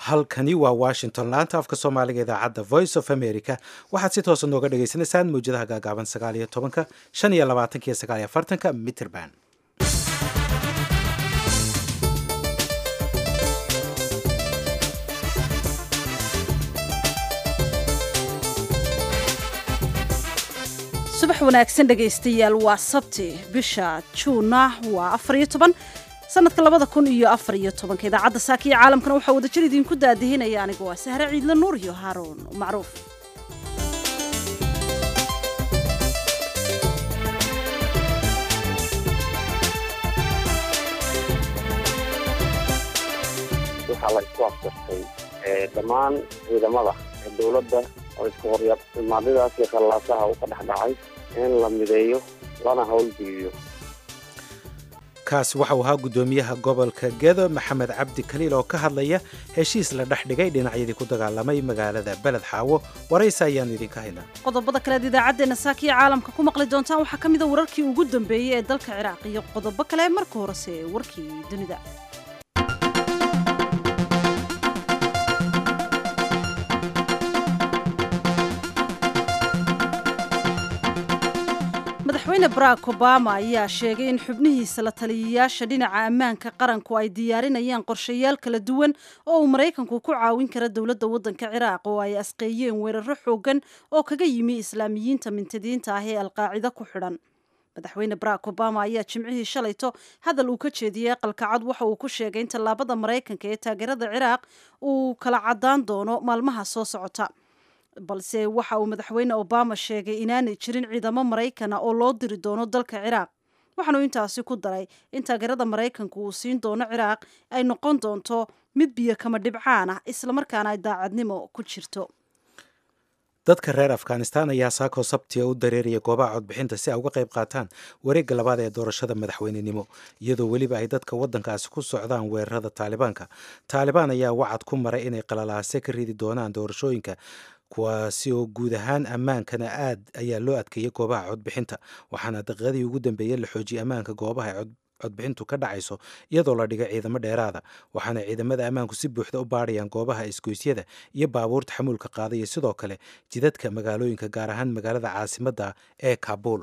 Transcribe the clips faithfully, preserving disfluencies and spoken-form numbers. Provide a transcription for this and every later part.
halkani waa washington laanta afka soomaaliga idaacadda voice of america waxaad si toosa nooga dhagaysanaysaan mawjadaha gaagaaban sagaal iyo tobanka shan iyo labaatanka iyo sagaal iyo afartanka mitrband. subax wanaagsan dhegaystayaal waa sabti bisha juuna waa afar iyo toban sanadka labada kun iyo afar iyo tobanka idaacadda saaka iyo caalamkana waxaa wadajir idinku daadihinaya anigu waa sahre ciidle nuur iyo haaruun macruuf. waxaa la isku afsirtay dhammaan ciidamada dowladda oo isku hormaadidaas iyo khallaasaha uu ka dhex dhacay in la mideeyo lana howlgeliyo. kaasi waxa uu ahaa guddoomiyaha gobolka gedo maxamed cabdi kaliil oo ka hadlaya heshiis la dhex dhigay dhinacyadii ku dagaalamay magaalada beled xaawo. waraysi ayaan idinka haynaa. qodobada kaleed idaacaddeena saakiya caalamka ku maqli doontaan waxaa ka mid a wararkii ugu dambeeyey ee dalka ciraaq iyo qodobo kale marka horese warkii dunida. madaxweyne barack obama ayaa sheegay in xubnihiisa la taliyayaasha dhinaca ammaanka qaranku ay diyaarinayaan qorshayaal kala duwan oo uu maraykanku ku caawin kara dowladda waddanka ciraaq oo ay asqeeyeen weeraro xoogan oo kaga yimi islaamiyiinta mintadiinta ah ee alqaacida ku xidhan. madaxweyne barack obama ayaa jimcihii shalayto hadal uu ka jeediyey aqalka cad waxa uu ku sheegay in tallaabada maraykanka ee taageerada ciraaq uu kala caddaan doono maalmaha soo socota. balse waxa uu madaxweyne obama sheegay inaanay jirin ciidamo maraykana oo loo diri doono dalka ciraaq. waxaanu intaasi ku daray in taageerada maraykanku uu siin doono ciraaq ay noqon doonto mid biyo kama dhibcaan ah islamarkaana ay daacadnimo ku jirto. dadka reer afghanistan ayaa saako sabtiga u dareeraya goobaha codbixinta si ay uga qayb qaataan wareegga labaad ee doorashada madaxweynenimo iyadoo weliba ay dadka waddankaasi ku socdaan weerarada taalibaanka. taalibaan ayaa wacad ku maray inay qalalaase ka ridi doonaan doorashooyinka kuwaasi oo guud ahaan ammaankana aad ayaa loo adkeeyay goobaha codbixinta. waxaana daqiiqadii ugu dambeeyey la xoojiyay ammaanka goobaha ay codbixintu ka dhacayso iyadoo la dhigay ciidamo dheeraada. waxaana ciidamada ammaanku si buuxda u baadhayaan goobaha isgoysyada iyo baabuurta xamuulka qaadaya sidoo kale jidadka magaalooyinka gaar ahaan magaalada caasimadda ee kaabul.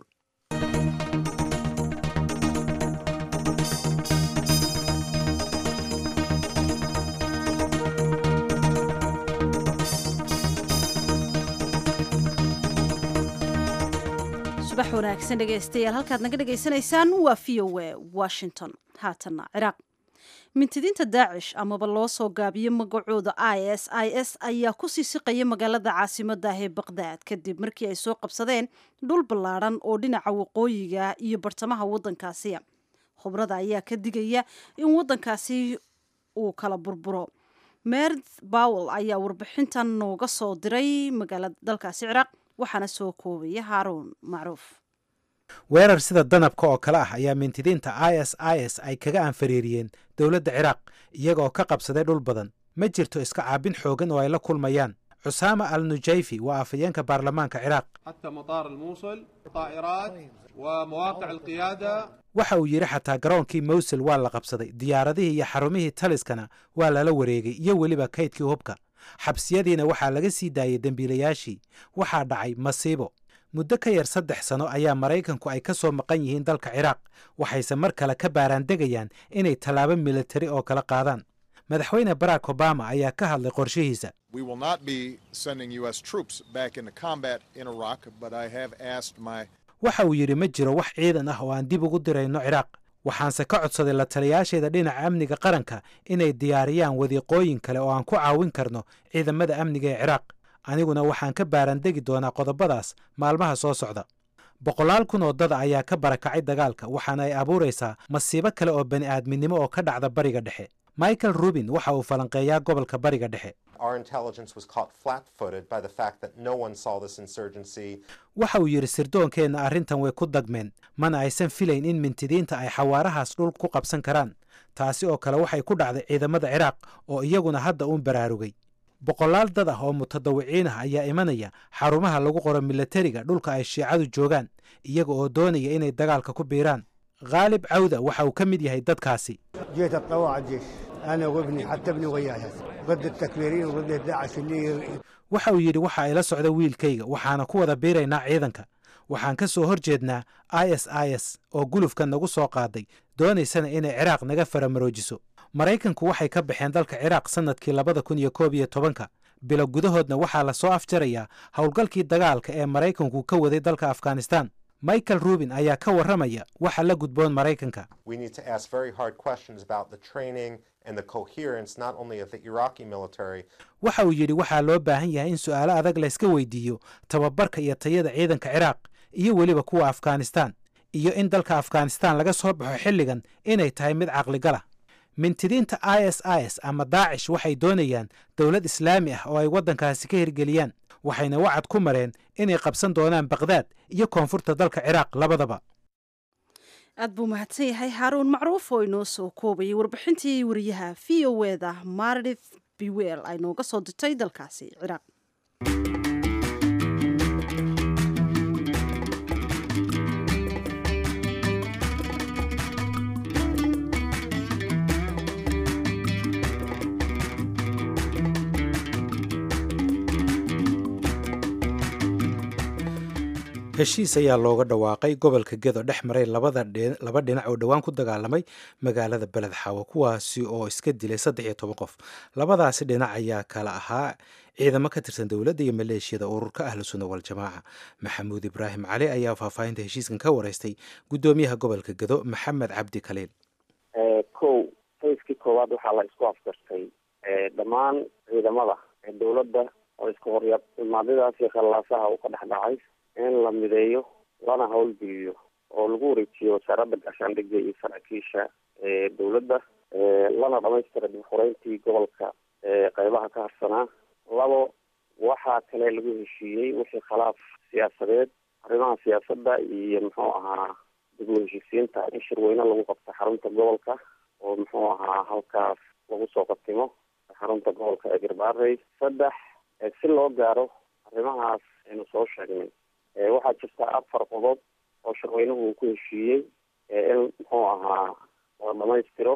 subax wanaagsan dhegaystayaal halkaad naga dhegaysanaysaan waa v o a washington. haatana ciraaq mintidiinta daacish amaba loo soo gaabiyo magacooda i s i s ayaa ku sii siqaya magaalada caasimadda ah ee baqdaad kadib markii ay soo qabsadeen dhul ballaadhan oo dhinaca waqooyiga iyo bartamaha waddankaasi. khubrada ayaa ka digaya in waddankaasi uu kala burburo. merd bowel ayaa warbixintan nooga soo diray magaalada dalkaasi ciraaq waxaana soo koobaya haaruun macruuf. weerar sida danabka oo kale ah ayaa mintidiinta i s i s ay kaga anfariiriyeen dowladda ciraaq iyagaoo ka qabsaday dhul badan. ma jirto iska caabin xoogan oo ay la kulmayaan. cusaama al nujayfi waa afhayeenka baarlamaanka ciraaq. waxa uu yidhi xataa garoonkii mowsul waa la qabsaday, diyaaradihii iyo xarumihii taliskana waa lala wareegay iyo weliba kaydkii hubka. xabsiyadiina waxaa laga sii daayay dembiilayaashii. waxaa dhacay masiibo. muddo ka yar saddex sano ayaa maraykanku ay ka soo maqan yihiin dalka ciraaq, waxayse mar kale ka baaraandegayaan inay tallaabo militari oo kala qaadaan. madaxweyne barack obama ayaa ka hadlay qorshihiisa. waxa uu yidhi ma jiro wax ciidan ah oo aan dib ugu dirayno ciraaq. waxaanse ka codsaday la taliyaasheeda dhinaca amniga qaranka inay diyaariyaan wadiiqooyin kale oo aan ku caawin karno ciidamada amniga ee ciraaq. aniguna waxaan ka baarandegi doonaa qodobadaas maalmaha soo socda. boqolaal kun oo dada ayaa ka barakacay dagaalka, waxaana ay abuuraysaa masiibo kale oo bani aadminimo oo ka dhacda bariga dhexe. michael rubin waxa uu falanqeeyaa gobolka bariga dhexe. waxa uu yidhi sirdoonkeenna arrintan way ku dagmeen, mana aysan filayn in mintidiinta ay xawaarahaas dhul ku qabsan karaan. taasi oo kale waxay ku dhacday ciidamada ciraaq oo iyaguna hadda uun baraarugay. boqolaal dad ah oo mutadawiciin ah ayaa imanaya xarumaha lagu qoro milatariga dhulka ay shiicadu joogaan iyaga oo doonaya inay dagaalka ku biiraan. khaalib cawda waxa uu ka mid yahay dadkaasi. جيت اتطوع الجيش انا وابني حتى ابني وياي ضد التكفيريين وضد داعش اللي waxa uu yidhi waxa ila socda wiilkayga waxaana ku wada biiraynaa ciidanka waxaan ka soo hor jeednaa i s i s oo gulufka nagu soo qaaday doonaysana inay ciraaq naga faramaroojiso maraykanku waxay ka baxeen dalka ciraaq sannadkii labada kun iyo koob iyo tobanka bilo gudahoodna waxaa la soo afjarayaa howlgalkii dagaalka ee maraykanku ka waday dalka afghanistan michael rubin ayaa ka warramaya waxa la gudboon maraykanka We need to ask very hard questions about the training and the coherence not only of the Iraqi military. waxa uu yidhi waxaa loo baahan yahay in su'aalo adag la iska weydiiyo tababarka iyo tayada ciidanka ciraaq iyo weliba kuwa afghanistan iyo in dalka afghanistan laga soo baxo xilligan inay tahay mid caqligala mintidiinta i s i s ama daacish waxay doonayaan dowlad islaami ah oo ay waddankaasi ka hirgeliyaan waxayna wacad ku mareen inay qabsan doonaan baqdaad iyo koonfurta dalka ciraaq labadaba aad buu mahadsan yahay haaruun macruuf oo inoo soo koobayay warbixintii wariyaha v o e da maridith bewel ay nooga soo dirtay dalkaasi ciraaq heshiis ayaa looga dhawaaqay gobolka gedo dhex maray laba dhinac oo dhowaan ku dagaalamay magaalada beled xaawo kuwaasi oo iska dilay saddex iyo toban qof labadaasi dhinac ayaa kala ahaa ciidamo ka tirsan dowladda iyo maleeshiyada ururka ahlu sunna waljamaaca maxamuud ibraahim cali ayaa faahfaahinta heshiiskan ka waraystay guddoomiyaha gobolka gedo maxamed cabdi kaliil kow fayskii koowaad waxaa la isku afgartay dhammaan ciidamada dowladda oo iska horya imaadadaas iyo khallaasaha uu ka dhex dhacay in la mideeyo lana howlgeliyo oo lagu wareejiyo wasaaradda gaashaandhigga iyo saraakiisha dowladda lana dhamaystira dib xureyntii gobolka qeybaha ka harsanaa labo waxaa kale lagu heshiiyey wixii khilaaf siyaasadeed arrimaha siyaasadda iyo muxuu ahaa dib u heshiisiinta in shirweyne lagu qabto xarunta gobolka oo muxuu ahaa halkaas lagu soo qatimo xarunta gobolka ee garbaarey saddex si loo gaaro arrimahaas aynu soo sheegnay waxaa jirta afar qodob oo shirweynuhu uu ku heshiiyey in muxuu ahaa la dhamaystiro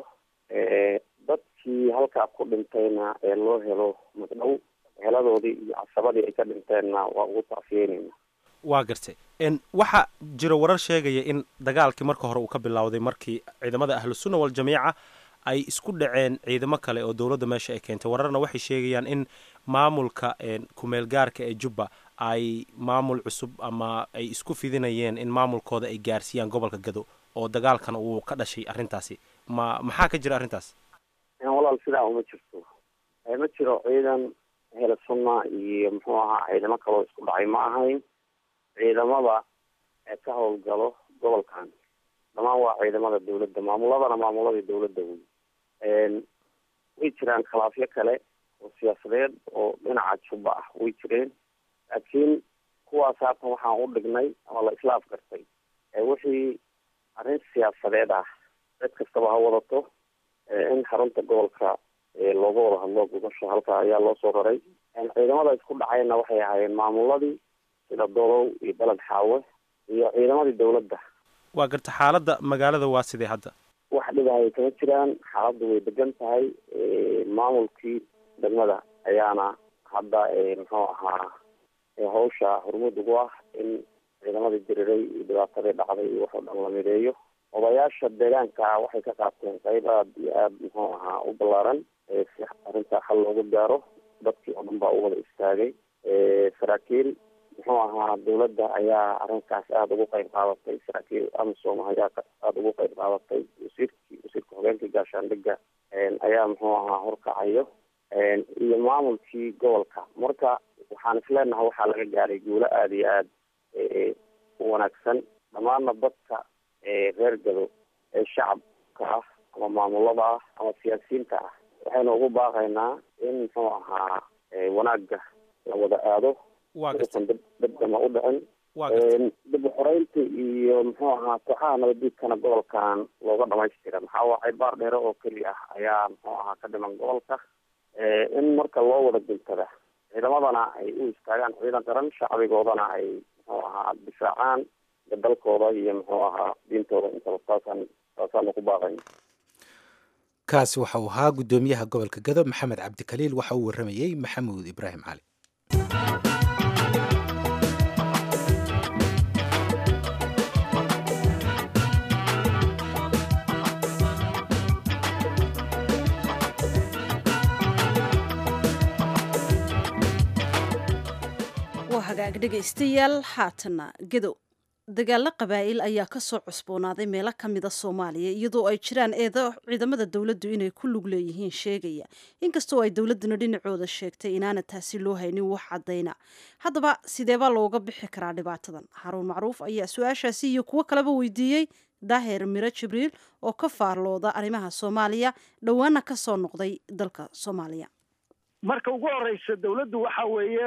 dadkii halkaa ku dhintayna ee loo helo magdhow heladoodii iyo casabadii ay ka dhinteenna waa ugu tacfiyeynayna waa gartay waxaa jira warar sheegaya in dagaalkii marka hore uu ka bilowday markii ciidamada ahlusunna waljamiica ay isku dhaceen ciidamo kale oo dowladda meesha ay keentay wararna waxay sheegayaan in maamulka kumeel gaarka ee jubba ay maamul cusub ama ay isku fidinayeen in maamulkooda ay gaarsiiyaan gobolka gado oo dagaalkan uu ka dhashay arrintaasi ma maxaa ka jira arrintaas walaal sidaa uma jirto ma jiro ciidan hela sunna iyo muxuu ahaa ciidamo kaloo isku dhacay ma ahayn ciidamada ee ka howlgalo gobolkan dhamaan waa ciidamada dowladda maamuladana maamuladii dowladda wey way jiraan khilaafyo kale oo siyaasadeed oo dhinaca jubba ah way jireen laakiin kuwaas haatan waxaan u dhignay ama la isla afgartay wixii arrin siyaasadeed ah cid kastaba ha wadato in xarunta gobolka looga wada hadlo gubasho halka ayaa loo soo raray ciidamada isku dhacayna waxay ahaayeen maamuladii sida dolow iyo beled xaawe iyo ciidamadii dowladda waa garta xaaladda magaalada waa sidee hadda wax dhibahay kama jiraan xaaladdu way degan tahay maamulkii degmada ayaana hadda muxuu ahaa hawsha hormuud ugu ah in ciidamadii diriray iyo dhibaatadii dhacday iyo waxoo dhan la mideeyo odayaasha deegaanka waxay ka qaabteen qayb aada iyo aada muxuu ahaa u ballaaran si arrintaa xal loogu gaaro dadkii oo dhan baa u wada istaagay saraakiil muxuu ahaa dowladda ayaa arrinkaas aada ugu qayb qaadatay saraakiil amisom ayaa aada ugu qayb qaadatay wasiirkii wasiirka hogeenkii gaashaandhigga ayaa muxuu ahaa horkacayo iyo maamulkii gobolka marka waxaan isleenahay waxaa laga gaaray guulo aada iyo aada u wanaagsan dhammaanna dadka reer gado ee shacabka ah ama maamulada ah ama siyaasiyiinta ah waxaynu ugu baaqaynaa in muxuu ahaa wanaagga la wada aado usan dibdama u dhicin dib uxoreynta iyo muxuu ahaa kooxaha nabaddiidkana gobolkan looga dhamaystira maxaa waacay baar dheere oo keli ah ayaa muxuu ahaa ka dhiman gobolka in marka loo wada guntada ciidamadana ay u istaagaan ciidan qaran shacbigoodana ay muxuu ahaa difaacaan dalkooda iyo muxuu ahaa diintooda intaba taasaan taasaanu ku baaqayna kaasi waxa uu ahaa guddoomiyaha gobolka Gado Maxamed Cabdikaliil waxa uu waramayay Maxamuud Ibraahim Cali. hagaag dhegaystayaal haatana Gado dagaalo qabaa'il ayaa ka soo cusboonaaday meelo ka mid ah Soomaaliya iyadoo ay jiraan eedo ciidamada dawladdu inay ku lug leeyihiin sheegaya inkastoo ay dawladuna dhinacooda sheegtay inaana taasi loo haynin wax cadayna haddaba sideeba looga bixi karaa dhibaatadan Haruun Macruuf ayaa su'aashaasi iyo kuwa kaleba weydiiyey Daahir Miro Jibriil oo ka faarlooda arrimaha Soomaaliya dhawaana ka soo noqday dalka Soomaaliya marka ugu horeysa dawladdu waxa weeye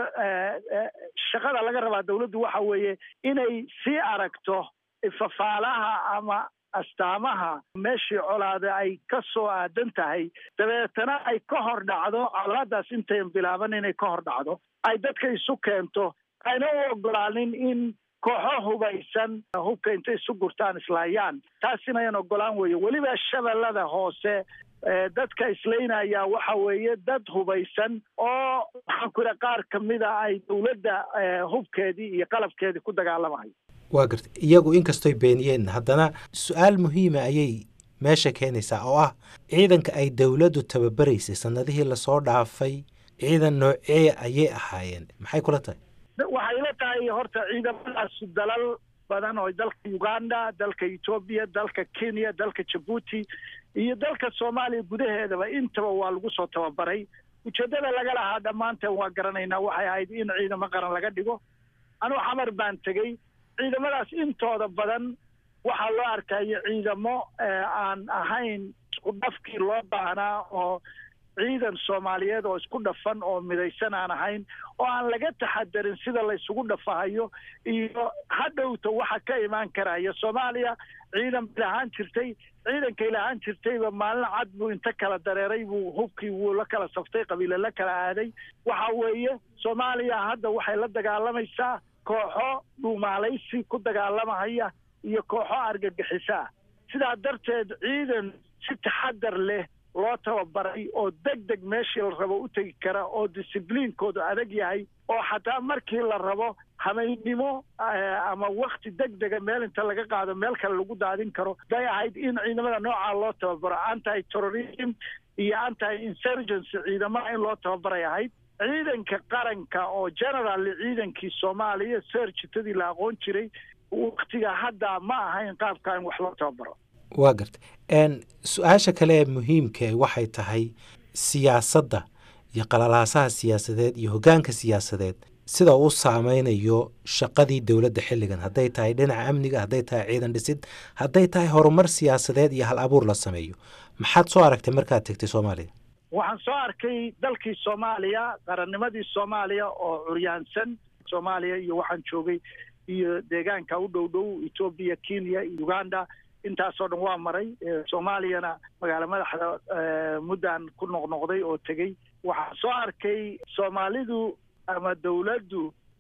shaqada laga rabaa dawladdu waxa weeye inay si aragto ifafaalaha ama astaamaha meeshii colaada ay ka soo aadan tahay dabeetana ay ka hor dhacdo colaadaas intayn bilaaban inay ka hor dhacdo ay dadka isu keento ayna u ogolaanin in kooxo hubaysan hubka intay isu gurtaan islaayaan taasina ayaan ogolaan weeye weliba shabeellada hoose dadka islaynaya waxa weeye dad hubaysan oo waxaan ku ira qaar kamida ay dawladda hubkeedii iyo qalabkeedii ku dagaalamayo waa gartay iyagu inkastoo beeniyeen haddana su'aal muhiima ayay meesha keenaysaa oo ah ciidanka ay dawladdu tababaraysay sanadihii lasoo dhaafay ciidan noocee ayay ahaayeen maxay kula tahay waxay la tahay horta ciidamadaas dalal badan oo dalka Uganda dalka Ethiopia dalka Kenya dalka Djibouti iyo dalka Soomaaliya gudaheedaba intaba waa lagu soo tababaray ujeedada laga lahaa dhamaanteen waa garanaynaa waxay ahayd in ciidamo qaran laga dhigo anuu xamar baan tagay ciidamadaas intooda badan waxaa loo arkaya ciidamo aan ahayn isku dhafkii loo baahnaa oo ciidan Soomaaliyeed oo isku dhafan oo midaysan aan ahayn oo aan laga taxadarin sida la isugu dhafahayo iyo hadhowta waxa ka imaan karaya Soomaaliya ciidan lahaan jirtay ciidanka lahaan jirtayba maalin cad buu inta kala dareeray buu hubkii wuu la kala saftay qabiilo la kala aaday waxa weeye Soomaaliya hadda waxay la dagaalamaysaa kooxo dhuumaalaysi ku dagaalamaya iyo kooxo argagixisa sidaa darteed ciidan si taxadar leh loo tababaray oo degdeg meeshii la rabo u tegi kara oo discipliinkoodu adag yahay oo xataa markii la rabo habeennimo ama wakti degdega meel inta laga qaado meel kale lagu daadin karo day ahayd in ciidamada noocaa loo tababaro anti terrorism iyo anti insurgency ciidamada in loo tababaray ahayd ciidanka qaranka oo general ciidankii Soomaaliya searchitadii la aqoon jiray waqtiga hadda ma ahayn qaabka in wax loo tababaro waa gartay een su'aasha kale ee muhiimka ah waxay tahay siyaasadda iyo qalalaasaha siyaasadeed iyo hoggaanka siyaasadeed sida uu saameynayo shaqadii dawladda xilligan hadday tahay dhinaca amniga hadday tahay ciidan dhisid hadday tahay horumar siyaasadeed iyo hal abuur la sameeyo maxaad soo aragtay markaad tagtay Soomaaliya waxaan soo arkay dalkii Soomaaliya qarannimadii Soomaaliya oo curyaansan Soomaaliya iyo waxaan joogay iyo deegaanka u dhow dhow Ethiopia Kenya Uganda intaasoo dhan waa maray Soomaaliyana magaalo madaxda muddan ku noqnoqday oo tagay waxaan soo arkay Soomaalidu ama dawladdu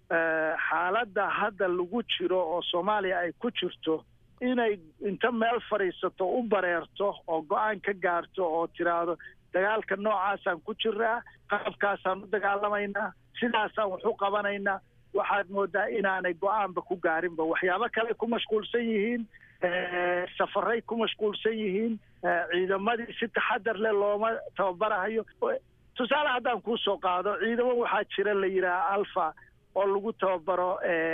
xaaladda hadda lagu jiro oo Soomaaliya ay ku jirto inay inta meel fariisato u bareerto oo go'aan ka gaarto oo tiraado dagaalka noocaasaan ku jiraa qaabkaasaan u dagaalamaynaa sidaasaan wax u qabanaynaa waxaad moodaa inaanay go'aanba ku gaarinba waxyaabo kale ku mashquulsan yihiin safaray ku mashquulsan yihiin ciidamadii si taxadar leh looma tababarahayo tusaale haddaan kuu soo qaado ciidamo waxaa jira la yidhaha alfa oo lagu tababaro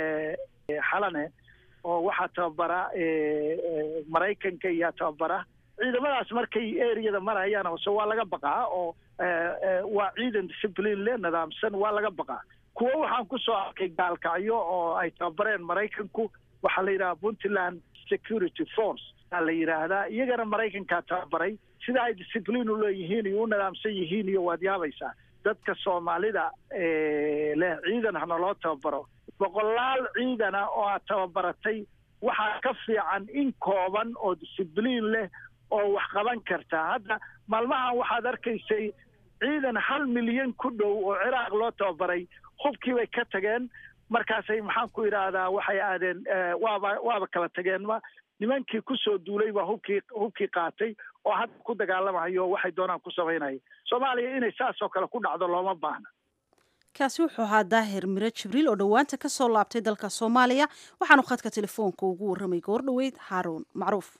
xalane oo waxaa tababara maraykanka iyo tababara ciidamadaas markay eriyada marayaan hoose waa laga baqaa oo waa ciidan discipline leh nidaamsan waa laga baqaa kuwa waxaan ku soo arkay gaalkacyo oo ay tababareen maraykanku waxaa la yidhaha Puntland Security Force la yiraahdaa iyagana maraykanka tababaray sida ay discipline u leeyihiin iyo u nidaamsan yihiin iyo waad yaabaysaa dadka Soomaalida ee leh ciidan hana loo tababaro boqolaal ciidana oo aad tababaratay waxaa ka fiican in kooban oo discipline leh oo wax qaban karta hadda maalmahan waxaad arkaysay ciidan hal milyan ku dhow oo Ciraaq loo tababaray hubkii bay ka tageen markaasay maxaan ku yiraahdaa waxay aadeen waaba waaba kala tageen nimankii kusoo duulay baa hubkii hubkii qaatay oo hadda ku dagaalamahayo oo waxay doonaan ku samaynaya soomaaliya inay saas oo kale ku dhacdo looma baahna. kaasi wuxuu ahaa daahir miro jibriil oo dhowaanta ka soo laabtay dalka soomaaliya waxaanu khadka telefoonka ugu warramay goor dhoweyd haaruun macruuf.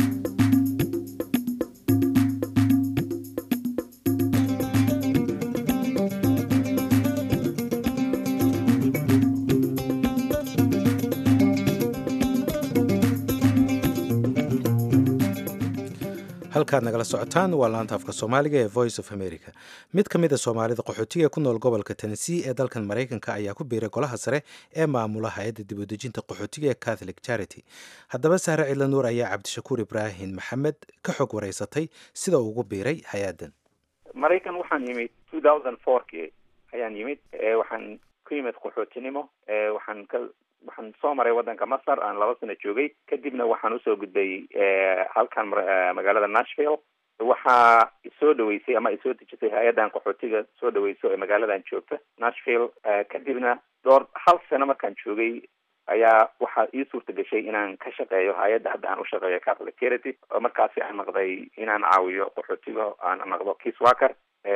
halkaad nagala socotaan waa laanta afka soomaaliga ee voice of america. mid ka mid a soomaalida qaxootiga ku nool gobolka tennessee ee dalkan maraykanka ayaa ku biiray golaha sare ee maamula hay-adda dib u dejinta qaxootiga ee catholic charity. haddaba sahre cidla nuur ayaa cabdishakuur ibraahim maxamed ka xog wareysatay sida uu ugu biiray hay-addan. maraykan waxaan yimid two thousand fourkii ayaan yimid waxaan ku yimid qaxootinimo waxaan ka waxaan soo maray waddanka masar aan laba sano joogay kadibna waxaan usoo gudbay halkan magaalada nashville waxaa isoo dhaweysay ama isoo dejisay hay-addan qaxootiga soo dhaweyso ee magaaladan joogta nashville kadibna door hal sano markaan joogay ayaa waxaa ii suurta gashay inaan ka shaqeeyo hay-adda hadda aan u shaqeeyo catholic charity oo markaasi aan noqday inaan caawiyo qaxootiga aan noqdo kiis worker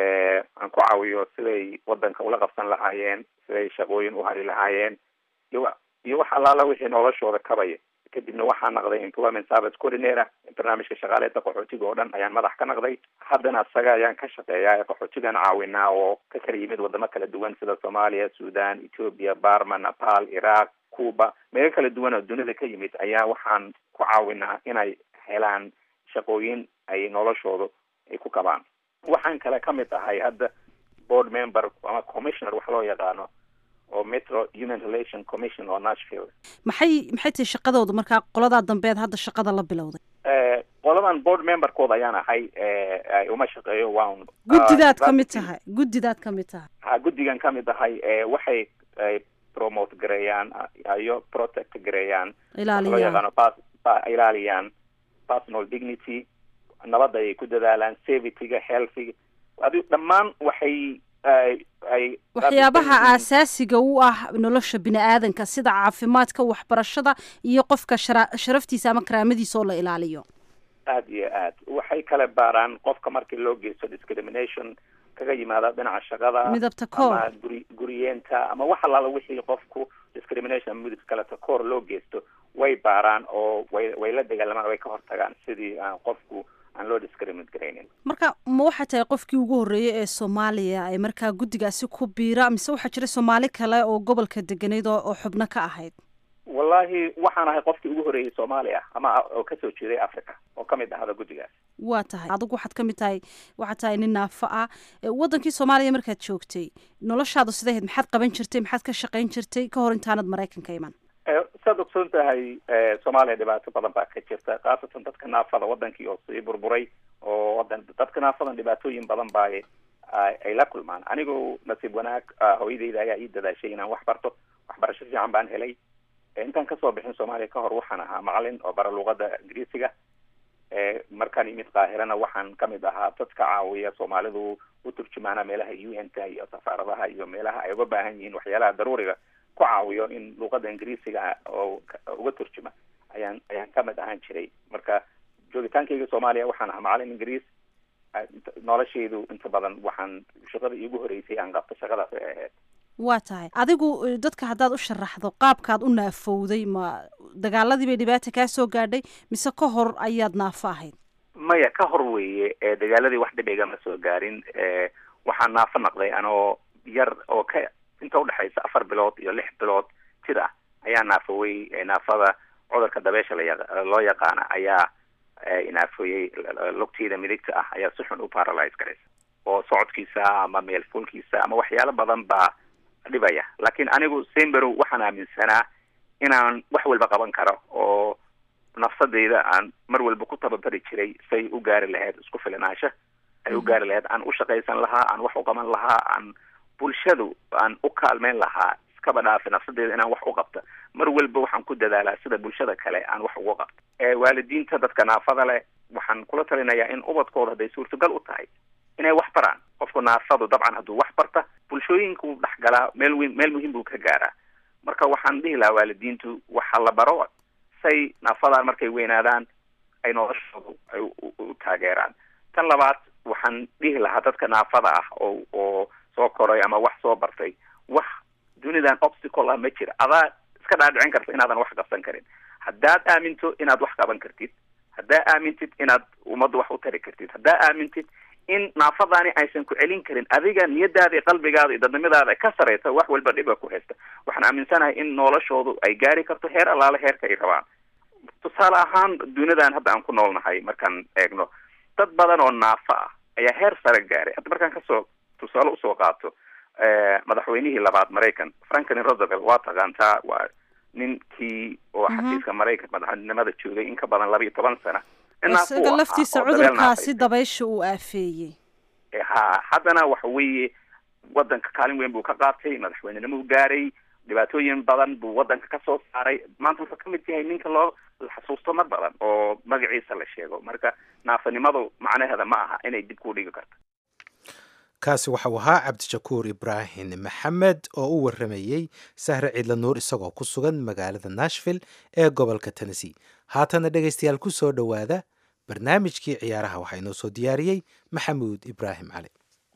aan ku caawiyo siday waddanka ula qabsan lahaayeen siday shaqooyin u hali lahaayeen iyo iyo wax allaala wixii noloshooda kabaya. kadibna waxaa naqday employment service coordinator barnaamijka shaqaaleedka qaxootiga oo dhan ayaan madax ka naqday. haddana asaga ayaan ka shaqeeyaa qaxootigan caawinaa oo ka kala yimid wadamo kala duwan sida soomaaliya, sudan, ethiopia, barma, nepal, iraq, cuba, meelo kala duwan oo dunida ka yimid ayaa waxaan ku caawinaa inay helaan shaqooyin ay noloshooda ay ku kabaan. waxaan kale ka mid ahay hadda board member ama commissioner wax loo yaqaano oo Metro Human Relation Commission oo Nashville. maxay maxay tahay shaqadooda markaa qoladaa dambeed hadda shaqada la bilowday? ee qoladan board member kooda ayaan ahay ee uma shaqeeyo waan guddidaad ka mid tahay guddidaad ka mid tahay ha guddigan ka mid ahay ee waxay promote gareeyaan iyo protect gareeyaan ilaaliyaan ilaaliyaan personal dignity nabadda ay ku dadaalaan safety-ga healthy adi dhammaan waxay waxyaabaha aasaasiga u ah nolosha bini aadanka sida caafimaadka waxbarashada iyo qofka sharaftiisa ama karaamadiisa oo la ilaaliyo. aad iyo aad waxay kala baaraan qofka markii loo geysto discrimination kaga yimaada dhinaca shaqada midabta koor ama guri guriyeenta ama wax allaala wixii qofku discrimination midab kala koor loo geysto way baaraan oo way way la dagaalamaan way ka hortagaan sidii aan qofku aan loo discriminate gareynin. marka ma waxaa tahay qofkii ugu horreeyay ee Soomaaliya ay markaa guddigaasi ku biira mise waxaa jira Soomaali kale oo gobolka deganeed oo xubno ka ahayd? wallahi waxaan ahay qofkii ugu horreeyay Soomaaliya ama oo ka soo jeeday Afrika oo ka mid ah guddigaas. waa tahay adigu waxaad ka mid tahay waxaad tahay nin naafa ah waddankii Soomaaliya markaad joogtay noloshaadu sideed maxaad qaban jirtay maxaad ka shaqayn jirtay ka hor intaanad Mareykanka iman? saad ogsoon tahay Soomaaliya dhibaato badan baa ka jirta khaasatan dadka naafada wadankii oo sii burburay oo wadan dadka naafadan dhibaatooyin badan baa ay la kulmaan. anigoo nasiib wanaag hooyadeyda ayaa ii dadaashay inaan wax barto waxbarasho fiican baan helay. intaan kasoo bixin Soomaaliya ka hor waxaan ahaa macalin oo bara luqadda Ingiriisiga. markaan imid Qaahirana waxaan ka mid ahaa dadka caawiya Soomaalidu u turjumaana meelaha U N-ka iyo safaaradaha iyo meelaha ay uga baahan yihiin waxyaalaha daruuriga ku caawiyo in luqadda Ingiriisiga oo uga turjuma ayaan ayaan ka mid ahaan jiray. marka joogitaankayga Soomaaliya waxaan ahaa macalin Ingiriis. noloshaydu inta badan waxaan shaqada iigu horeysay aan qabto shaqadaas ay ahayd. waa tahay adigu dadka haddaad u sharaxdo qaabkaad u naafowday ma dagaaladii bay dhibaata kaa soo gaadhay mise ka hor ayaad naafo ahayd? maya ka hor weeye dagaaladii wax dhib igama soo gaarin. waxaan naafo naqday anoo yar oo ka inta udhexaysa afar bilood iyo lix bilood jir ah ayaa naafowey. naafada cudurka dabeesha loo yaqaana ayaa inaafooyey lugteyda midigta ah ayaa si xun u paralyze garaysa oo socodkiisa ama meel fulkiisa ama waxyaalo badan baa dhibaya. laakiin anigu semberow waxaan aaminsanaa inaan wax walba qaban karo oo nafsadeyda aan mar walba ku tababari jiray say u gaari lahayd isku filnaansho ay u gaari lahayd aan u shaqaysan lahaa aan wax u qaban lahaa aan bulshadu aan u kaalmeyn lahaa iskaba dhaafi nafsadeeda inaan wax u qabto. mar walba waxaan ku dadaalaa sida bulshada kale aan wax ugu qabto. waalidiinta dadka naafada leh waxaan kula talinayaa in ubadkooda hadday suurtagal u tahay inay wax baraan. qofku naafadu dabcan hadduu wax barta bulshooyinku dhexgalaa meel weyn meel muhiim buu ka gaaraa. marka waxaan dhihi lahaa waalidiintu waxa la baro say naafadan markay weynaadaan ay noloshoodu ay u taageeraan. tan labaad waxaan dhihi lahaa dadka naafada ah oo oo soo koray ama wax soo bartay, wax dunidan obstacle ah ma jira. adaa iska dhaadhicin karta inaadan wax qabsan karin. haddaad aaminto inaad wax qaban kartid, haddaa aamintid inaad ummadda wax u tari kartid, haddaa aamintid in naafadaani aysan ku celin karin, adiga niyadaada iyo qalbigaada iyo dadnimadaada ka sareysa wax walba dhiba ku haysta, waxaan aaminsanahay in noloshoodu ay gaari karto heer allaale heerka ay rabaan. tusaale ahaan dunidan hadda aan ku noolnahay markaan eegno, dad badan oo naafa ah ayaa heer sare gaaray. hadda markaan kasoo tusaale usoo qaato madaxweynihii labaad Maraykan Franklin Roosevelt, waa taqaantaa, waa ninkii oo xafiiska Maraykan madaxnimada joogay in ka badan laba iyo toban sano. isaga laftiisa cudurkaasi dabaysha uu aafeeyey. ha haddana waxa weeye wadanka kaalin weyn buu ka qaatay, madaxweynenimo uu gaaray, dhibaatooyin badan buu wadanka ka soo saaray. maanta wuxuu ka mid yahay ninka loo xasuusto mar badan oo magaciisa la sheego. marka naafanimadu macnaheeda ma aha inay dib ku dhigi karto. kaasi waxa uu ahaa cabdishakuur ibraahim maxamed oo u waramayey Sahre Ciidla Nuur isagoo ku sugan magaalada Nashville ee gobolka Tennessee. haatana dhegaystayaal ku soo dhowaada barnaamijkii ciyaaraha. waxaa inoo soo diyaariyey Maxamuud Ibraahim Cali.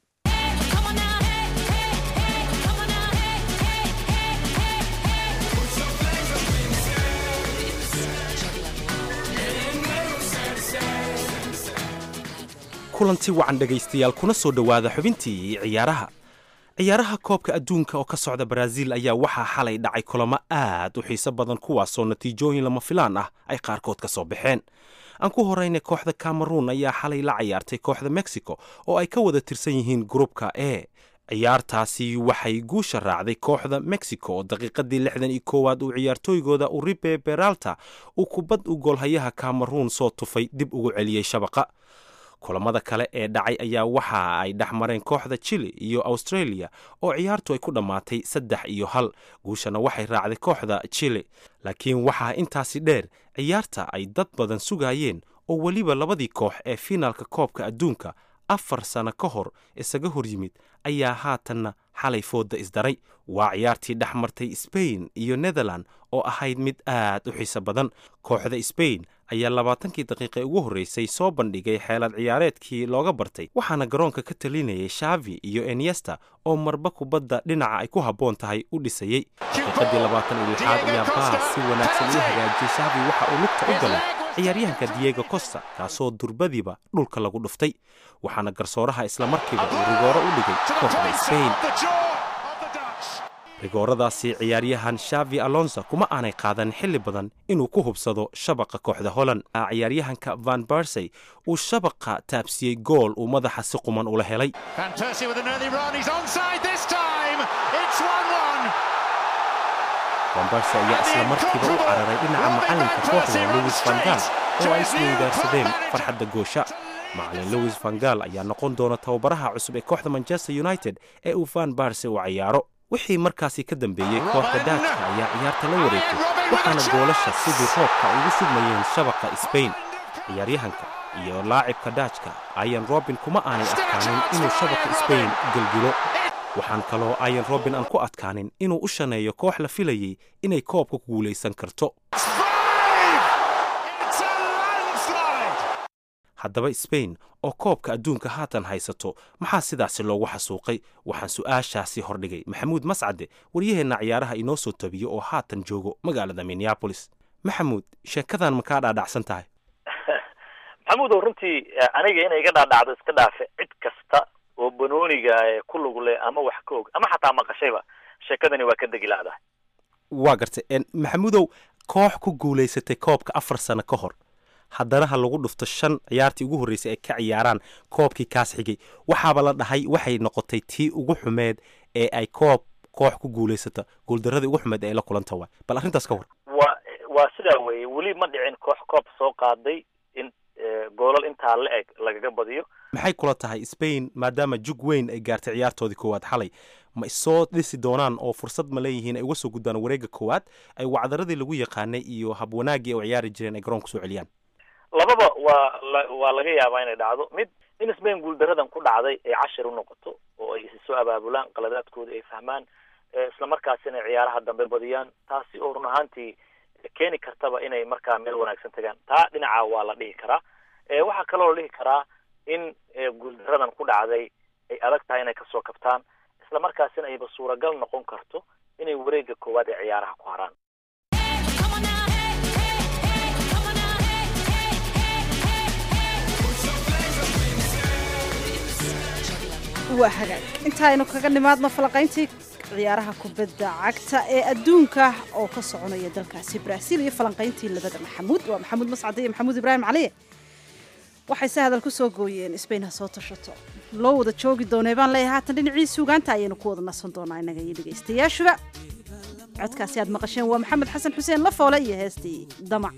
kulanti wacan dhegaystayaal, kuna soo dhowaada xubintii ciyaaraha. ciyaaraha koobka adduunka oo ka socda Brazil ayaa waxaa xalay dhacay kulamo aad u xiiso badan, kuwaasoo natiijooyin lama filaan ah ay qaarkood ka soo baxeen. aan ku horeynay kooxda Cameroon ayaa xalay la ciyaartay kooxda Mexico oo ay ka wada tirsan yihiin gruupka E. ciyaartaasi waxay guusha raacday kooxda Mexico oo daqiiqadii lixdan iyo koowaad uu ciyaartooygooda Uribe Peralta uu kubad u goolhayaha Cameroon soo tufay dib ugu celiyey shabaqa. kulamada kale ee dhacay ayaa waxa ay dhexmareen kooxda Chile iyo Australia oo ciyaartu ay ku dhammaatay saddex iyo hal. guushana waxay raacday kooxda Chile, laakiin waxaa intaasi dheer ciyaarta ay dad badan sugayeen oo weliba labadii koox ee finaalka koobka adduunka afar sano ka hor isaga hor yimid ayaa haatanna xalay fooda isdaray. waa ciyaartii dhexmartay Spain iyo Netherland oo ahayd mid aad u xiiso badan. kooxda Spain ayaa labaatankii daqiiqe ugu horreysay soo bandhigay xeelad ciyaareedkii looga bartay, waxaana garoonka ka talinayay Xavi iyo Iniesta oo marba kubadda dhinaca ay ku habboon tahay u dhisayey. daqiiqadii labaatan iyo lixaad ayaa baas si wanaagsan u hagaajiyey Xavi waxa uu lugta u galay ciyaaryahanka Diego Costa, kaasoo durbadiiba dhulka lagu dhuftay, waxaana garsooraha isla markiiba uu rigooro u dhigay kooxda Spain. rigooradaasi ciyaaryahan Xavi Alonso kuma aanay qaadan xilli badan inuu ku hubsado shabaqa kooxda Holland. ciyaaryahanka Van Persie uu shabaqa taabsiyey gool uu madaxa si quman ula helay. Van Persie ayaa isla markiiba u cararay dhinaca macalinka kooxda Louis van Gaal oo ay isweydaarsadeen farxadda goosha. macalin Louis van Gaal ayaa noqon doona tababaraha cusub ee kooxda Manchester United ee uu Van Persie u ciyaaro. wixii markaasi ka dambeeyey kooxda Dutch ayaa ciyaarta la wareegtay, waxaana goolasha sidii roobka ugu sugmayeen shabaqa Spain. ciyaaryahanka iyo laacibka Dutchka Arjen Robben kuma aanay adkaanin inuu shabaqa Spain galgilo. waxaan kaloo Arjen Robben aan ku adkaanin inuu u shaneeyo koox la filayay inay koobka ku guulaysan karto. haddaba Spain oo koobka adduunka haatan haysato maxaa sidaasi loogu xasuuqay? waxaan su-aashaasi hordhigay Maxamuud Mascade, waryaheena ciyaaraha inoo soo tabiyo oo haatan joogo magaalada Minneapolis. Maxamuud, sheekadan ma kaa dhaadhacsan tahay? maxamuud oo runtii aniga inay iga dhaadhacdo iska dhaafe, cid kasta oo banooniga ku lug leh ama wax ka og ama xataa maqashayba sheekadani waa ka degilacdahay. waa gartay Maxamuudow, koox ku guulaysatay koobka afar sano ka hor, haddana ha lagu dhufto shan ciyaartii ugu horreysay ay ka ciyaaraan koobkii kaas xigay, waxaaba la dhahay waxay noqotay tii ugu xumeed ee ay koob koox ku guulaysata guuldaradii ugu xumeed ee la kulanta. waay bal arrintaas ka war. waa waa sidaa weeye, weli ma dhicin koox koob soo qaaday in goolal intaa la eg lagaga badiyo. maxay kula tahay Spain maadaama jug weyn ay gaartay ciyaartoodii koowaad xalay, ma isoo dhisi doonaan oo fursad ma leeyihiin ay uga soo gudbaan wareegga koowaad ay wacdaradii lagu yaqaanay iyo habwanaaggii ay ciyaari jireen ay garoonka soo celiyaan? lababa waa waa laga yaabaa inay dhacdo. mid in Spain guuldaradan ku dhacday ay cashir u noqoto oo ay soo abaabulaan qaladaadkooda ay fahmaan, isla markaasina ciyaaraha dambe badiyaan, taasi oo run ahaantii keeni kartaba inay markaa meel wanaagsan tagaan. taa dhinaca waa la dhihi karaa. waxaa kaloo la dhihi karaa in guuldaradan ku dhacday ay adag tahay inay kasoo kabtaan, isla markaasina ayba suuragal noqon karto inay wareega koowaad ee ciyaaraha ku haraan. waa hagaag intaaynu kaga nimaadno falaqayntii ciyaaraha kubadda cagta ee adduunka oo ka soconaya dalkaasi Brazil iyo falanqayntii labada Maxamuud waa Maxamuud Mascade iyo Maxamuud Ibraahim Cali. waxay si hadal ku soo gooyeen Spain ha soo tashato loo wada joogi doonay baan leeyahay haatan dhinaciisa suugaanta ayaynu ku wada nasan doonaa inaga iyo dhageystayaashuba. codkaasi aad maqasheen waa Maxamed Xasan Xuseen la foole iyo heestii Damac.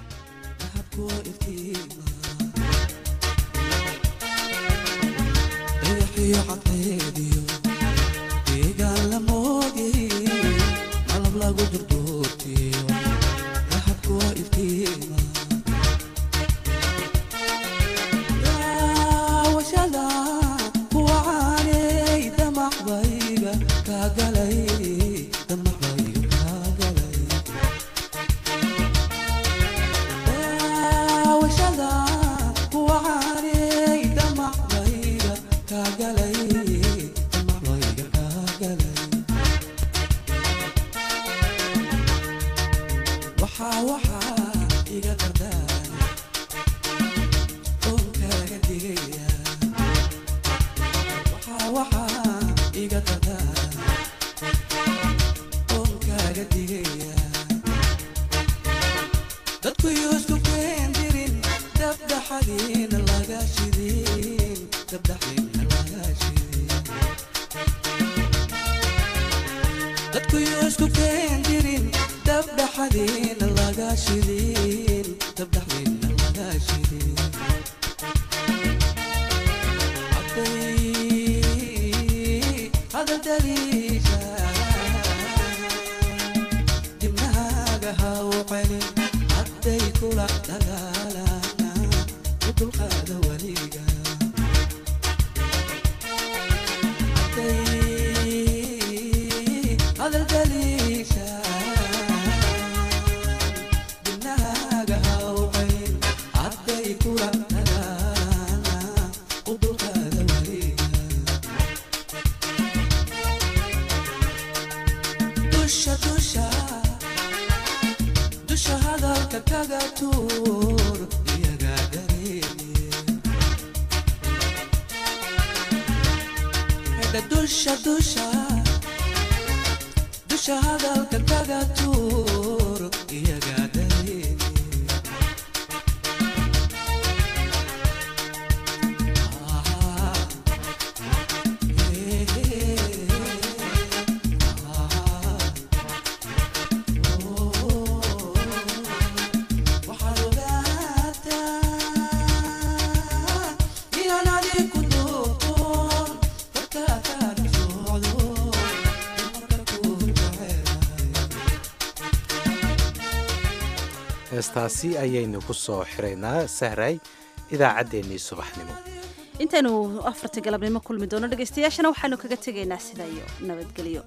heestaasi ayaynu ku soo xiraynaa sahray idaacaddeenii subaxnimo. intaynu afarta galabnimo kulmi doono dhageystayaashana waxaanu kaga tegaynaa sida iyo nabadgelyo.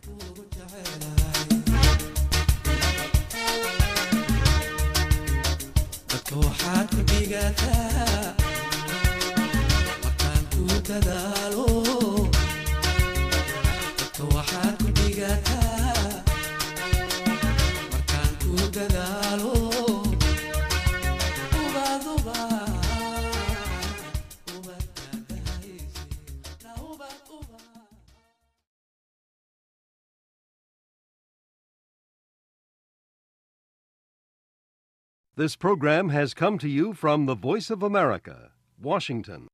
dadka waxaad ku dhigataa markaan ku dadaalo dadka waxaad ku dhigataa markaan ku dadaalo. This program has come to you from the Voice of America, Washington.